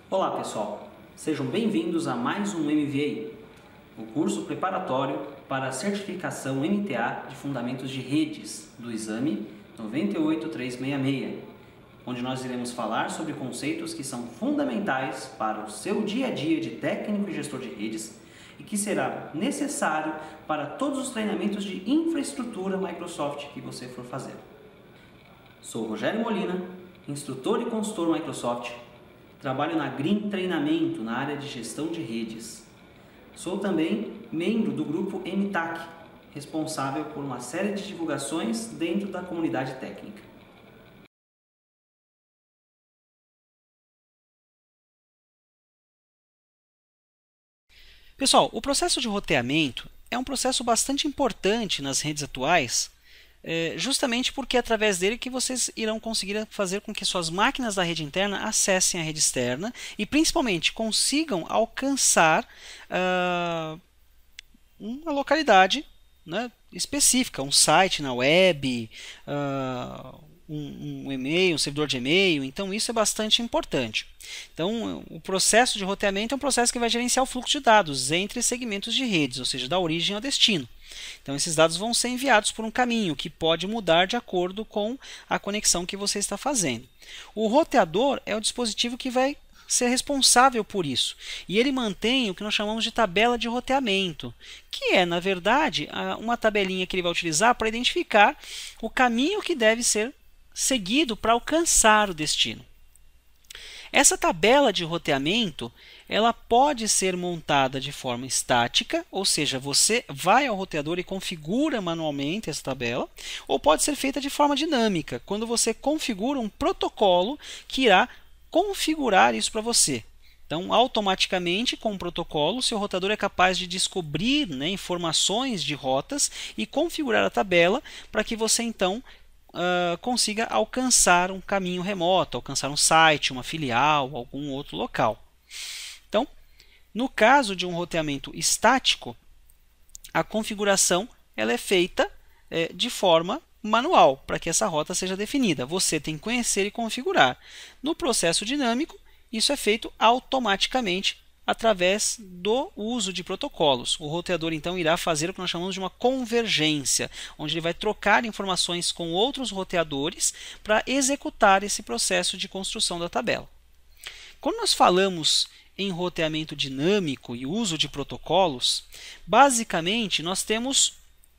Olá pessoal, sejam bem-vindos a mais um MVA, o curso preparatório para a certificação MTA de Fundamentos de Redes do exame 98366, onde nós iremos falar sobre conceitos que são fundamentais para o seu dia a dia de técnico e gestor de redes e que será necessário para todos os treinamentos de infraestrutura Microsoft que você for fazer. Sou Rogério Molina, instrutor e consultor Microsoft. Trabalho na Green Treinamento, na área de gestão de redes. Sou também membro do grupo MTAC, responsável por uma série de divulgações dentro da comunidade técnica. Pessoal, o processo de roteamento é um processo bastante importante nas redes atuais, justamente porque é através dele que vocês irão conseguir fazer com que suas máquinas da rede interna acessem a rede externa e principalmente consigam alcançar uma localidade, né, específica, um site na web, um e-mail, um servidor de e-mail. Então isso é bastante importante. Então o processo de roteamento é um processo que vai gerenciar o fluxo de dados entre segmentos de redes, ou seja, da origem ao destino. Então esses dados vão ser enviados por um caminho que pode mudar de acordo com a conexão que você está fazendo. O roteador é o dispositivo que vai ser responsável por isso. E ele mantém o que nós chamamos de tabela de roteamento, que é, na verdade, uma tabelinha que ele vai utilizar para identificar o caminho que deve ser seguido para alcançar o destino. Essa tabela de roteamento, ela pode ser montada de forma estática, ou seja, você vai ao roteador e configura manualmente essa tabela, ou pode ser feita de forma dinâmica, quando você configura um protocolo que irá configurar isso para você. Então, automaticamente, com o protocolo, seu rotador é capaz de descobrir, né, informações de rotas e configurar a tabela para que você, então, consiga alcançar um caminho remoto, alcançar um site, uma filial, algum outro local. Então, no caso de um roteamento estático, a configuração ela é feita de forma manual, para que essa rota seja definida. Você tem que conhecer e configurar. No processo dinâmico, isso é feito automaticamente através do uso de protocolos. O roteador então irá fazer o que nós chamamos de uma convergência, onde ele vai trocar informações com outros roteadores para executar esse processo de construção da tabela. Quando nós falamos em roteamento dinâmico e uso de protocolos, basicamente nós temos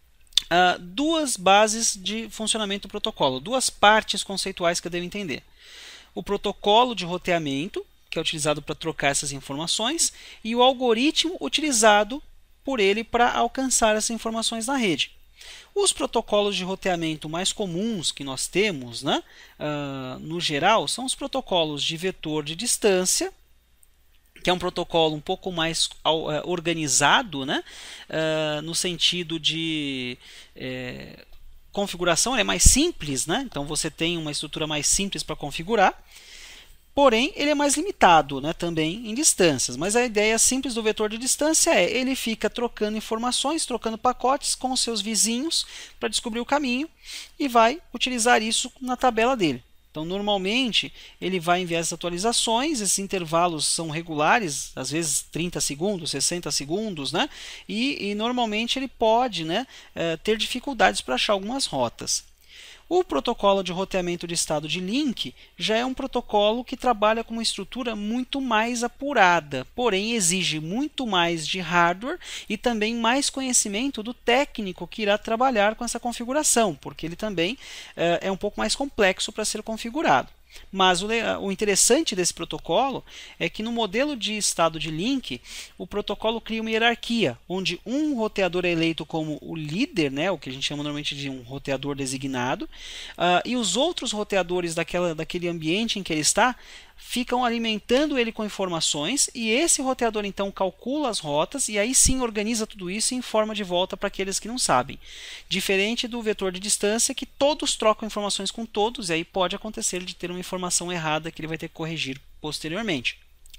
duas bases de funcionamento do protocolo, duas partes conceituais que eu devo entender. O protocolo de roteamento, que é utilizado para trocar essas informações, e o algoritmo utilizado por ele para alcançar essas informações na rede. Os protocolos de roteamento mais comuns que nós temos, né, no geral, são os protocolos de vetor de distância, que é um protocolo um pouco mais organizado, né, no sentido de configuração, é mais simples, né? Então você tem uma estrutura mais simples para configurar. Porém, ele é mais limitado, né, também em distâncias. Mas a ideia simples do vetor de distância é ele fica trocando informações, trocando pacotes com seus vizinhos para descobrir o caminho e vai utilizar isso na tabela dele. Então, normalmente, ele vai enviar essas atualizações, esses intervalos são regulares, às vezes 30 segundos, 60 segundos, né? E normalmente ele pode, né, ter dificuldades para achar algumas rotas. O protocolo de roteamento de estado de link já é um protocolo que trabalha com uma estrutura muito mais apurada, porém exige muito mais de hardware e também mais conhecimento do técnico que irá trabalhar com essa configuração, porque ele também é um pouco mais complexo para ser configurado. Mas o interessante desse protocolo é que no modelo de estado de link, o protocolo cria uma hierarquia, onde um roteador é eleito como o líder, né, o que a gente chama normalmente de um roteador designado, e os outros roteadores daquele ambiente em que ele está ficam alimentando ele com informações e esse roteador então calcula as rotas e aí sim organiza tudo isso e informa de volta para aqueles que não sabem. Diferente do vetor de distância que todos trocam informações com todos e aí pode acontecer de ter uma informação errada que ele vai ter que corrigir posteriormente.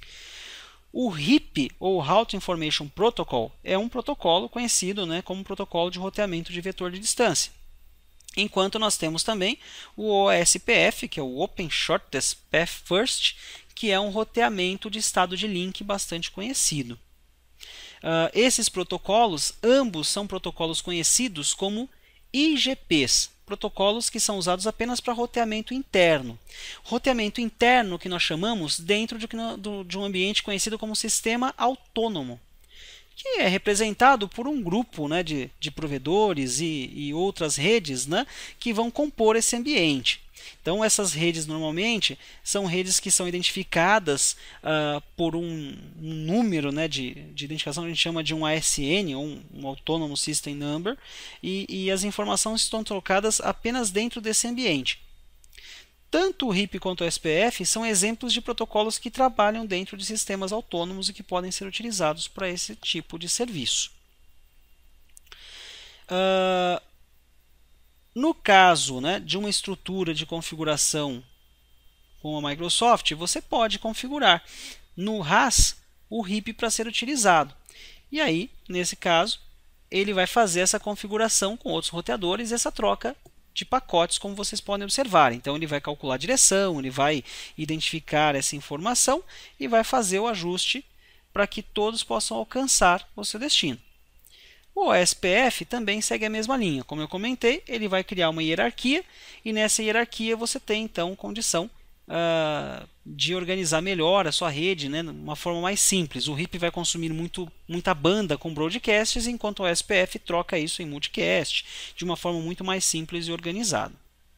O RIP, ou Route Information Protocol, é um protocolo conhecido, né, como protocolo de roteamento de vetor de distância. Enquanto nós temos também o OSPF, que é o Open Shortest Path First, que é um roteamento de estado de link bastante conhecido. Esses protocolos, ambos são protocolos conhecidos como IGPs, protocolos que são usados apenas para roteamento interno. Roteamento interno que nós chamamos dentro de um ambiente conhecido como sistema autônomo, que é representado por um grupo, né, de provedores e outras redes, né, que vão compor esse ambiente. Então, essas redes normalmente são redes que são identificadas por um número, né, de identificação que a gente chama de um ASN, ou um Autonomous System Number, e as informações estão trocadas apenas dentro desse ambiente. Tanto o RIP quanto o SPF são exemplos de protocolos que trabalham dentro de sistemas autônomos e que podem ser utilizados para esse tipo de serviço. No caso, né, de uma estrutura de configuração com a Microsoft, você pode configurar no RAS o RIP para ser utilizado. E aí, nesse caso, ele vai fazer essa configuração com outros roteadores, essa troca de pacotes, como vocês podem observar. Então, ele vai calcular a direção, ele vai identificar essa informação e vai fazer o ajuste para que todos possam alcançar o seu destino. O SPF também segue a mesma linha. Como eu comentei, ele vai criar uma hierarquia e nessa hierarquia você tem então condição de organizar melhor a sua rede, né, de uma forma mais simples. O RIP vai consumir muita banda com broadcasts, enquanto o SPF troca isso em multicast de uma forma muito mais simples e organizada.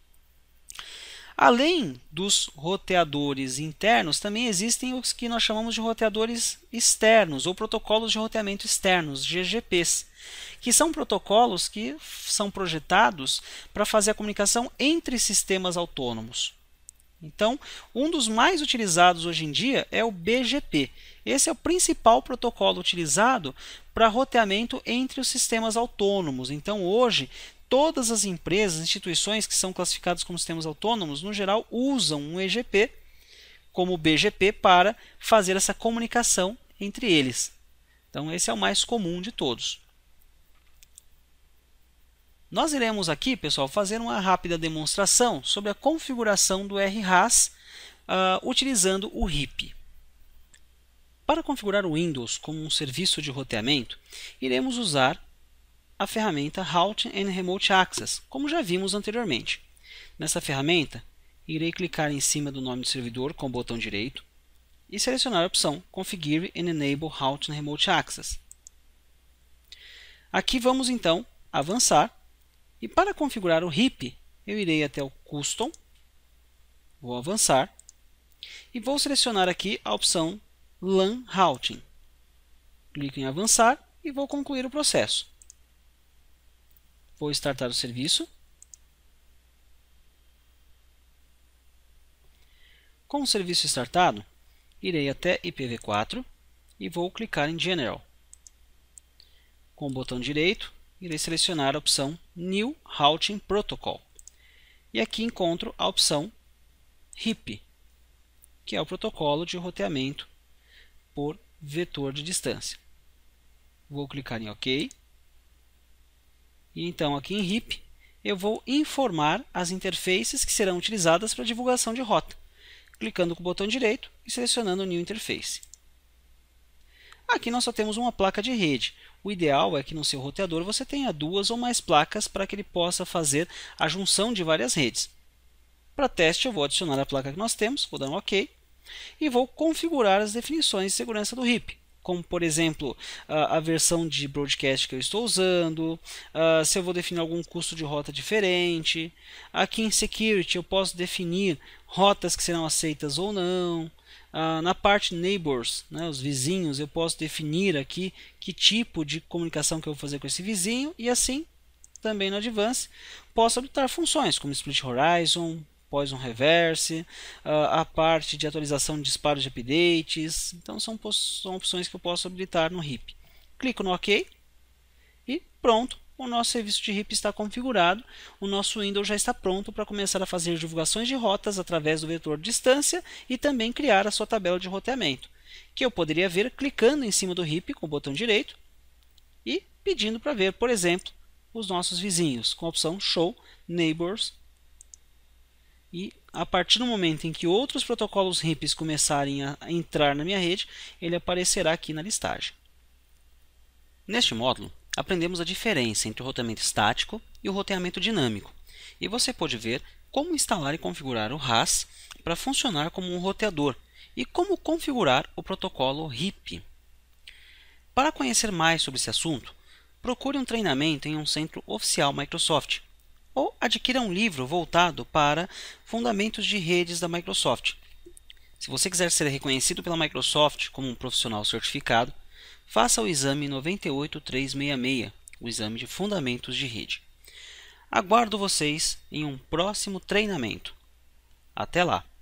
Além dos roteadores internos, também existem os que nós chamamos de roteadores externos ou protocolos de roteamento externos, GGPs, que são protocolos que são projetados para fazer a comunicação entre sistemas autônomos. Então, um dos mais utilizados hoje em dia é o BGP. Esse é o principal protocolo utilizado para roteamento entre os sistemas autônomos. Então, hoje, todas as empresas, instituições que são classificadas como sistemas autônomos, no geral, usam um EGP como BGP para fazer essa comunicação entre eles. Então, esse é o mais comum de todos. Nós iremos aqui, pessoal, fazer uma rápida demonstração sobre a configuração do RHAS utilizando o RIP. Para configurar o Windows como um serviço de roteamento, iremos usar a ferramenta Routing and Remote Access, como já vimos anteriormente. Nessa ferramenta, irei clicar em cima do nome do servidor com o botão direito e selecionar a opção Configure and Enable Routing and Remote Access. Aqui vamos então avançar. E para configurar o RIP, eu irei até o Custom, vou avançar e vou selecionar aqui a opção LAN Routing. Clico em avançar e vou concluir o processo. Vou startar o serviço. Com o serviço startado, irei até IPv4 e vou clicar em General. Com o botão direito, irei selecionar a opção New Routing Protocol. E aqui encontro a opção RIP, que é o protocolo de roteamento por vetor de distância. Vou clicar em OK. E então aqui em RIP eu vou informar as interfaces que serão utilizadas para divulgação de rota, clicando com o botão direito e selecionando New Interface. Aqui nós só temos uma placa de rede. O ideal é que no seu roteador você tenha 2 ou mais placas para que ele possa fazer a junção de várias redes. Para teste eu vou adicionar a placa que nós temos, vou dar um OK e vou configurar as definições de segurança do RIP, como por exemplo a versão de broadcast que eu estou usando, se eu vou definir algum custo de rota diferente. Aqui em Security eu posso definir rotas que serão aceitas ou não. Na parte Neighbors, né, os vizinhos, eu posso definir aqui que tipo de comunicação que eu vou fazer com esse vizinho e assim, também no Advanced, posso habilitar funções como Split Horizon, Poison Reverse, a parte de atualização de disparos de updates. Então são opções que eu posso habilitar no RIP. Clico no OK e pronto. O nosso serviço de RIP está configurado, o nosso Windows já está pronto para começar a fazer divulgações de rotas através do vetor de distância e também criar a sua tabela de roteamento, que eu poderia ver clicando em cima do RIP com o botão direito e pedindo para ver, por exemplo, os nossos vizinhos com a opção Show Neighbors. e a partir do momento em que outros protocolos RIPs começarem a entrar na minha rede, ele aparecerá aqui na listagem. Neste módulo, aprendemos a diferença entre o roteamento estático e o roteamento dinâmico, e você pode ver como instalar e configurar o RAS para funcionar como um roteador e como configurar o protocolo RIP. Para conhecer mais sobre esse assunto, procure um treinamento em um centro oficial Microsoft ou adquira um livro voltado para fundamentos de redes da Microsoft. Se você quiser ser reconhecido pela Microsoft como um profissional certificado, faça o exame 98366, o exame de fundamentos de rede. Aguardo vocês em um próximo treinamento. Até lá!